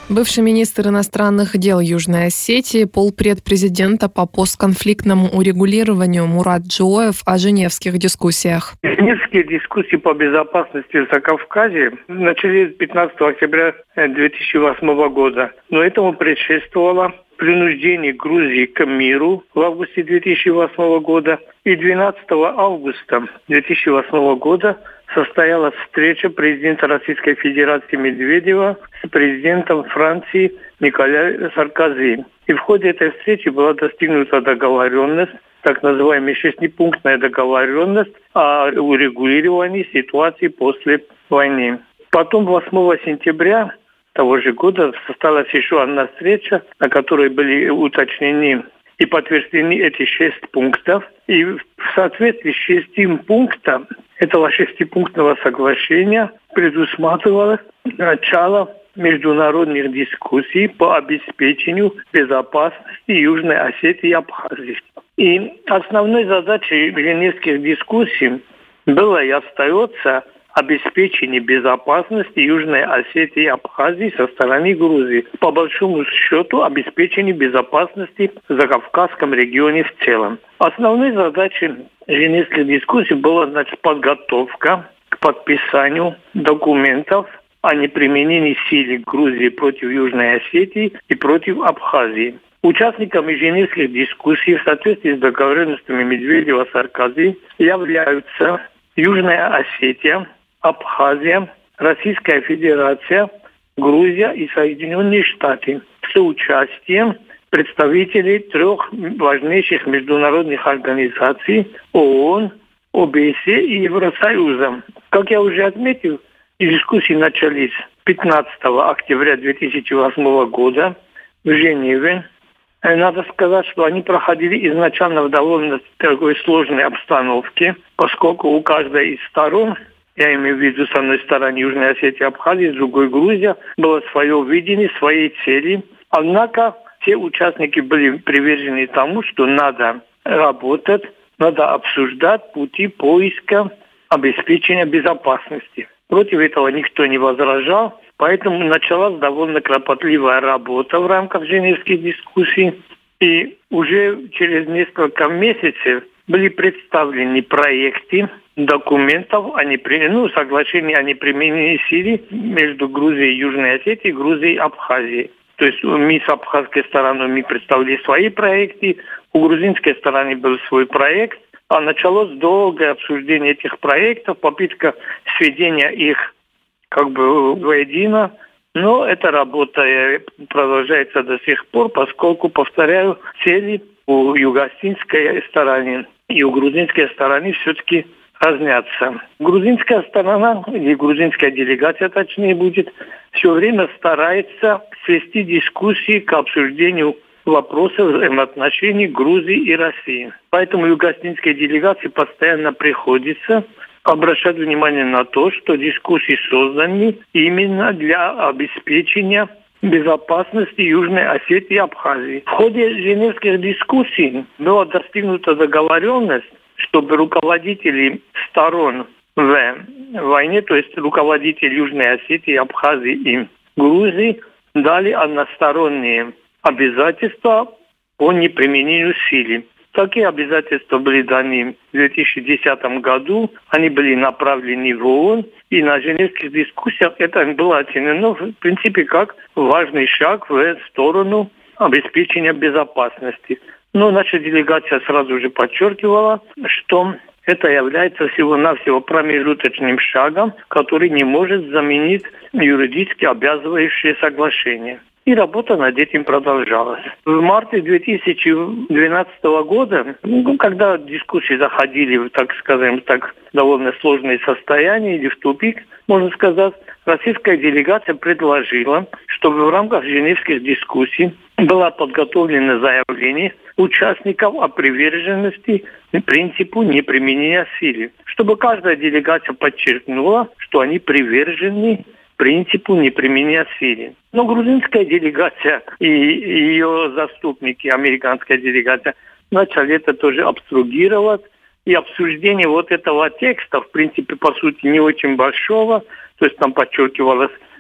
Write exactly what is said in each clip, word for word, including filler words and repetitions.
Бывший министр иностранных дел Южной Осетии, полпред президента по постконфликтному урегулированию Мурат Джоев о женевских дискуссиях. Женевские дискуссии по безопасности в Закавказье начались пятнадцатого октября две тысячи восьмого года. Но этому предшествовало принуждение Грузии к миру в августе две тысячи восьмого года. И двенадцатого августа две тысячи восьмого года состоялась встреча президента Российской Федерации Медведева с президентом Франции Николя Саркози. И в ходе этой встречи была достигнута договоренность, так называемая шестипунктная договоренность о урегулировании ситуации после войны. Потом восьмого сентября того же года состоялась еще одна встреча, на которой были уточнены и подтверждены эти шесть пунктов. И в соответствии с шестым пунктом этого шестипунктного соглашения предусматривалось начало международных дискуссий по обеспечению безопасности Южной Осетии и Абхазии. И основной задачей женевских дискуссий было и остается обеспечение безопасности Южной Осетии и Абхазии со стороны Грузии. По большому счету, обеспечение безопасности в Закавказском регионе в целом. Основной задачей женевских дискуссий была, значит, подготовка к подписанию документов о неприменении силы Грузии против Южной Осетии и против Абхазии. Участниками женевских дискуссий в соответствии с договоренностями Медведева-Саркози являются Южная Осетия, Абхазия, Российская Федерация, Грузия и Соединенные Штаты с участием представителей трех важнейших международных организаций ООН, ОБСЕ и Евросоюза. Как я уже отметил, дискуссии начались пятнадцатого октября две тысячи восьмого года в Женеве. Надо сказать, что они проходили изначально в довольно такой сложной обстановке, поскольку у каждой из сторон, я имею в виду с одной стороны Южная Осетия и Абхазия, с другой Грузия, было свое видение, свои цели. Однако все участники были привержены тому, что надо работать, надо обсуждать пути поиска обеспечения безопасности. Против этого никто не возражал, поэтому началась довольно кропотливая работа в рамках женевских дискуссий. И уже через несколько месяцев были представлены проекты документов о неприменении, ну, соглашения о неприменении силы между Грузией и Южной Осетией, Грузией и Абхазией. То есть мы с абхазской стороны мы представили свои проекты, у грузинской стороны был свой проект, а началось долгое обсуждение этих проектов, попытка сведения их как бы воедино. Но эта работа продолжается до сих пор, поскольку, повторяю, цели у юго-осетинской стороны и у грузинской стороны все-таки разнятся. Грузинская сторона, или грузинская делегация точнее будет, все время старается свести дискуссии к обсуждению вопросов взаимоотношений Грузии и России. Поэтому юго-осетинской делегации постоянно приходится обращать внимание на то, что дискуссии созданы именно для обеспечения безопасности Южной Осетии и Абхазии. В ходе женевских дискуссий была достигнута договоренность, чтобы руководители сторон в войне, то есть руководители Южной Осетии, Абхазии и Грузии, дали односторонние обязательства по неприменению силы. Такие обязательства были даны в две тысячи десятом году, они были направлены в ООН, и на женевских дискуссиях это было оценено, в принципе, как важный шаг в сторону обеспечения безопасности. Но наша делегация сразу же подчеркивала, что это является всего-навсего промежуточным шагом, который не может заменить юридически обязывающие соглашения. И работа над этим продолжалась. В марте две тысячи двенадцатого года, ну, когда дискуссии заходили в, так скажем, так довольно сложное состояние или в тупик, можно сказать, российская делегация предложила, чтобы в рамках женевских дискуссий было подготовлено заявление участников о приверженности принципу неприменения силы, чтобы каждая делегация подчеркнула, что они привержены принципу неприменения силы. Но грузинская делегация и ее заступники, американская делегация, начали это тоже абстрагировать. И обсуждение вот этого текста, в принципе, по сути, не очень большого, то есть там подчеркивалось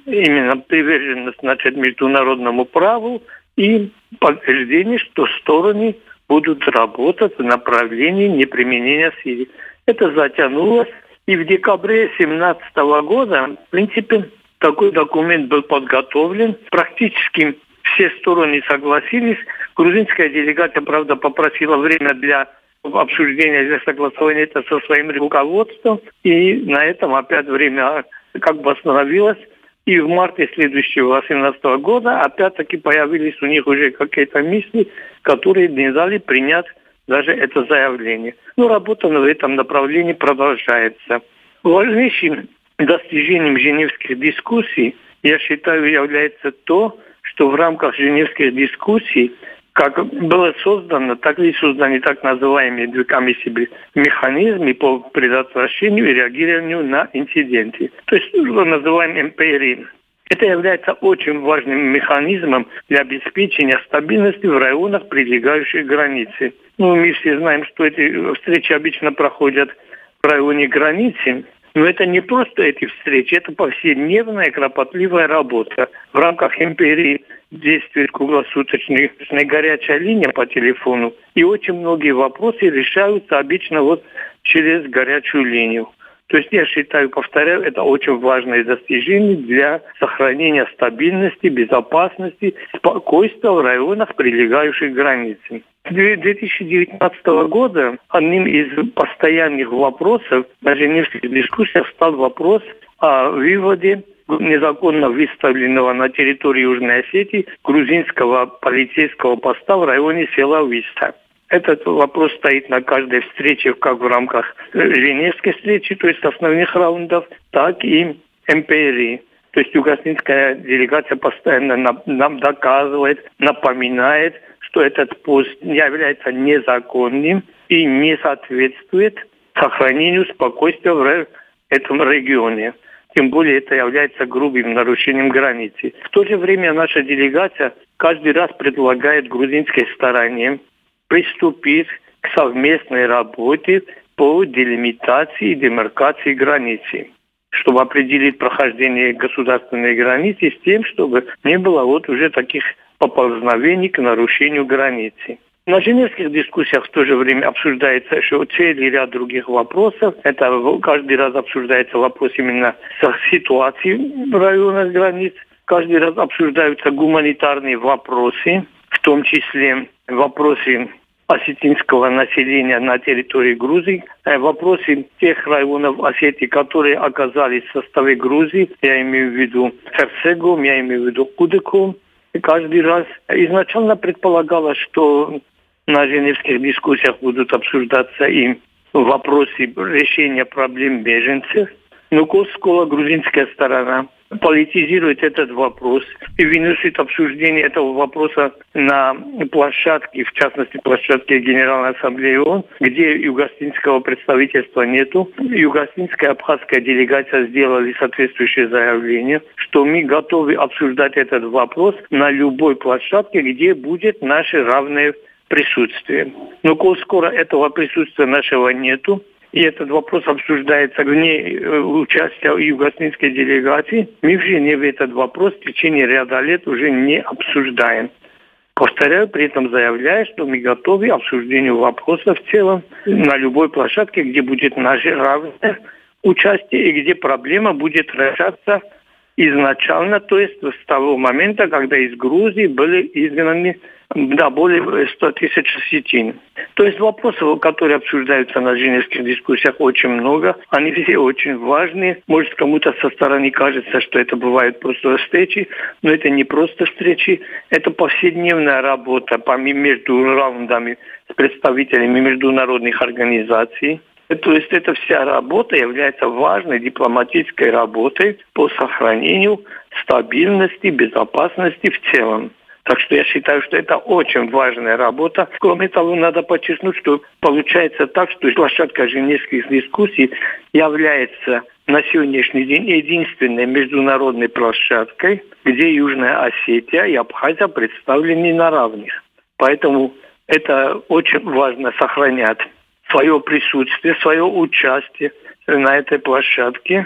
именно приверженность, значит, международному праву и подтверждение, что стороны будут работать в направлении неприменения силы. Это затянулось, и в декабре две тысячи семнадцатого года, в принципе, такой документ был подготовлен. Практически все стороны согласились. Грузинская делегация, правда, попросила время для обсуждения, для согласования это со своим руководством. И на этом опять время как бы остановилось. И в марте следующего две тысячи восемнадцатого года опять-таки появились у них уже какие-то мысли, которые не дали принять даже это заявление. Но работа в этом направлении продолжается. Важнейшим достижением женевских дискуссий, я считаю, является то, что в рамках женевских дискуссий, как было создано, так и созданы так называемые две комиссии механизмы по предотвращению и реагированию на инциденты. То есть, что называем эм пэ эр и. Это является очень важным механизмом для обеспечения стабильности в районах, прилегающих к границе. Ну, мы все знаем, что эти встречи обычно проходят в районе границы. Но это не просто эти встречи, это повседневная кропотливая работа. В рамках эм пэ эр и действует круглосуточная горячая линия по телефону. И очень многие вопросы решаются обычно вот через горячую линию. То есть я считаю, повторяю, это очень важное достижение для сохранения стабильности, безопасности, спокойствия в районах, прилегающих к границе. С две тысячи девятнадцатого года одним из постоянных вопросов на женевских дискуссиях стал вопрос о выводе незаконно выставленного на территории Южной Осетии грузинского полицейского поста в районе села Виста. Этот вопрос стоит на каждой встрече, как в рамках женевской встречи, то есть основных раундов, так и эм пэ эр и. То есть югославская делегация постоянно нам доказывает, напоминает, что этот пост является незаконным и не соответствует сохранению спокойствия в этом регионе. Тем более это является грубым нарушением границы. В то же время наша делегация каждый раз предлагает грузинской стороне приступить к совместной работе по делимитации и демаркации границы, чтобы определить прохождение государственной границы с тем, чтобы не было вот уже таких поползновений к нарушению границы. На женевских дискуссиях в то же время обсуждается еще целый ряд других вопросов. Это каждый раз обсуждается вопрос именно ситуации в районах границ. Каждый раз обсуждаются гуманитарные вопросы, в том числе вопросы осетинского населения на территории Грузии, вопросы тех районов Осетии, которые оказались в составе Грузии, я имею в виду Херцегом, я имею в виду Кудыком. Каждый раз изначально предполагалось, что на женевских дискуссиях будут обсуждаться и вопросы решения проблем беженцев. Но поскольку грузинская сторона политизирует этот вопрос и выносит обсуждение этого вопроса на площадке, в частности площадке Генеральной Ассамблеи ООН, где югославского представительства нету. Югославская абхазская делегация сделали соответствующее заявление, что мы готовы обсуждать этот вопрос на любой площадке, где будет наше равное присутствие. Но коль скоро этого присутствия нашего нету, и этот вопрос обсуждается вне участия югославской делегации, мы в Женеве этот вопрос в течение ряда лет уже не обсуждаем. Повторяю, при этом заявляю, что мы готовы к обсуждению вопроса в целом на любой площадке, где будет наше равное участие и где проблема будет решаться изначально, то есть с того момента, когда из Грузии были изгнаны да, более ста тысяч осетин. То есть вопросов, которые обсуждаются на женевских дискуссиях, очень много. Они все очень важные. Может, кому-то со стороны кажется, что это бывают просто встречи, но это не просто встречи. Это повседневная работа между раундами с представителями международных организаций. То есть эта вся работа является важной дипломатической работой по сохранению стабильности, безопасности в целом. Так что я считаю, что это очень важная работа. Кроме того, надо подчеркнуть, что получается так, что площадка женевских дискуссий является на сегодняшний день единственной международной площадкой, где Южная Осетия и Абхазия представлены на равных. Поэтому это очень важно сохранять свое присутствие, свое участие на этой площадке,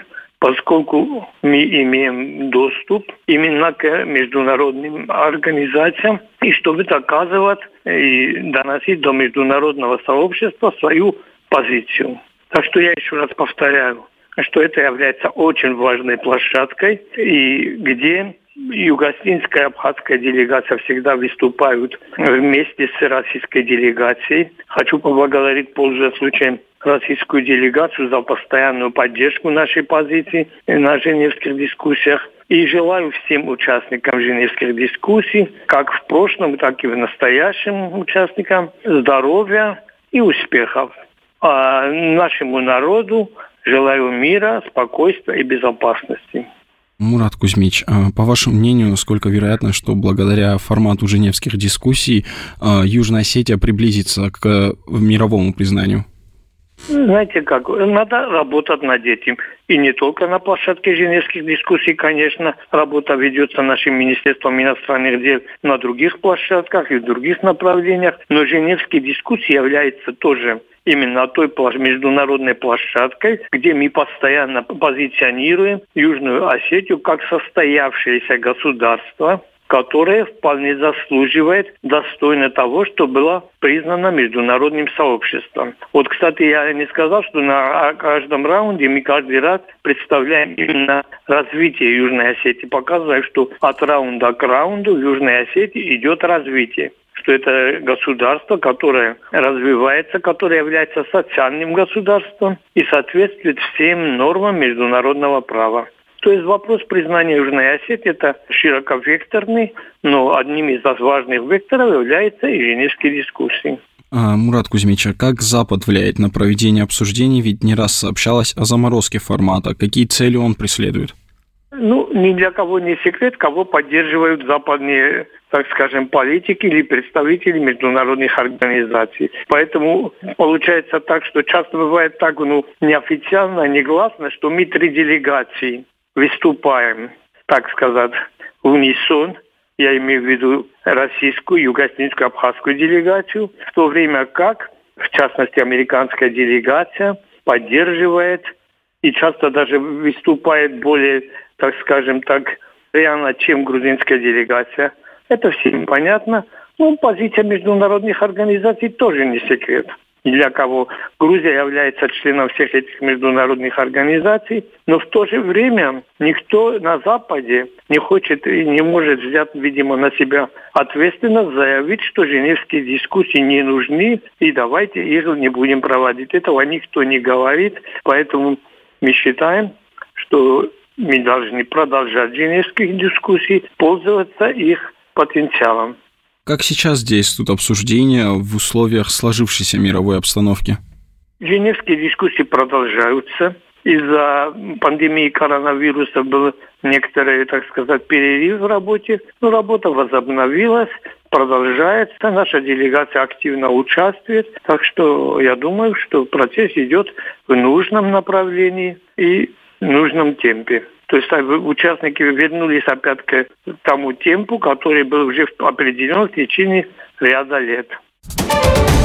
поскольку мы имеем доступ именно к международным организациям, и чтобы доказывать и доносить до международного сообщества свою позицию. Так что я еще раз повторяю, что это является очень важной площадкой, и где юго-осетинская и абхазская делегация всегда выступают вместе с российской делегацией. Хочу поблагодарить, пользуясь случаем, российскую делегацию за постоянную поддержку нашей позиции на женевских дискуссиях. И желаю всем участникам женевских дискуссий, как в прошлом, так и в настоящем участникам, здоровья и успехов. А нашему народу желаю мира, спокойствия и безопасности. Мурат Кузьмич, по вашему мнению, сколько вероятно, что благодаря формату женевских дискуссий Южная Осетия приблизится к мировому признанию? Знаете как, надо работать над этим. И не только на площадке женевских дискуссий, конечно, работа ведется нашим Министерством иностранных дел на других площадках и в других направлениях, но женевские дискуссии являются тоже именно той международной площадкой, где мы постоянно позиционируем Южную Осетию как состоявшееся государство, которое вполне заслуживает достойно того, что было признано международным сообществом. Вот, кстати, я не сказал, что на каждом раунде мы каждый раз представляем именно развитие Южной Осетии, показывая, что от раунда к раунду в Южной Осетии идет развитие. Что это государство, которое развивается, которое является социальным государством и соответствует всем нормам международного права. То есть вопрос признания Южной Осетии – это широковекторный, но одним из важных векторов является и женевские дискуссии. А, Мурат Кузьмич, а как Запад влияет на проведение обсуждений? Ведь не раз сообщалось о заморозке формата. Какие цели он преследует? Ну, ни для кого не секрет, кого поддерживают западные, так скажем, политики или представители международных организаций. Поэтому получается так, что часто бывает так, ну, неофициально, негласно, что мы три делегации выступаем, так сказать, в унисон. Я имею в виду российскую, юго-осетинскую, абхазскую делегацию, в то время как, в частности, американская делегация поддерживает и часто даже выступает более, так скажем так, реально, чем грузинская делегация. Это всем понятно. Но позиция международных организаций тоже не секрет. Для кого Грузия является членом всех этих международных организаций, но в то же время никто на Западе не хочет и не может взять, видимо, на себя ответственность заявить, что женевские дискуссии не нужны и давайте их не будем проводить. Этого никто не говорит, поэтому мы считаем, что мы должны продолжать женевские дискуссии, пользоваться их потенциалом. Как сейчас действуют обсуждения в условиях сложившейся мировой обстановки? Женевские дискуссии продолжаются. Из-за пандемии коронавируса был некоторый, так сказать, перерыв в работе. Но работа возобновилась, продолжается. Наша делегация активно участвует. Так что я думаю, что процесс идет в нужном направлении и в нужном темпе. То есть участники вернулись опять к тому темпу, который был уже определен в течение ряда лет.